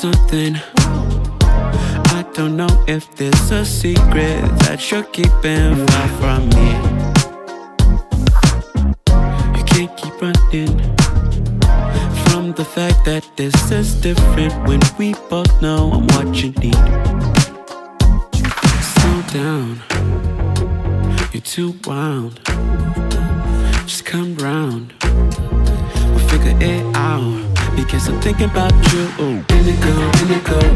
something. I don't know if there's a secret that you're keeping far from me. You can't keep running from the fact that this is different when we both know I'm what you need. Slow down, you're too wild. Just come round, we'll figure it out. Because I'm thinking about you. Indigo, indigo,